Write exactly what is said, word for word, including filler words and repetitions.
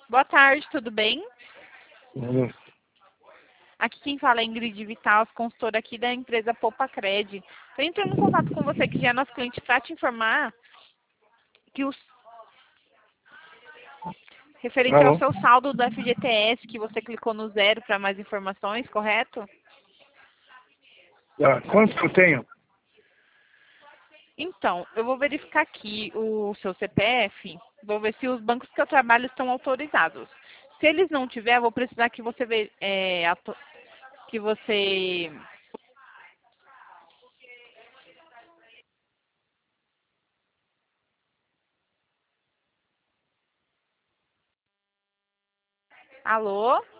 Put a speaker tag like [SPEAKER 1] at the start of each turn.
[SPEAKER 1] Boa tarde, tudo bem?
[SPEAKER 2] Hum.
[SPEAKER 1] Aqui quem fala é Ingrid Vital, consultora aqui da empresa Poupacred. Estou entrando em contato com você que já é nosso cliente para te informar que o referente ao
[SPEAKER 2] Alô?
[SPEAKER 1] seu saldo do F G T S, que você clicou no zero para mais informações, correto?
[SPEAKER 2] Ah, quanto que eu tenho?
[SPEAKER 1] Então, eu vou verificar aqui o seu C P F, vou ver se os bancos que eu trabalho estão autorizados. Se eles não tiver, eu vou precisar que você ve- é, atu- que você Alô?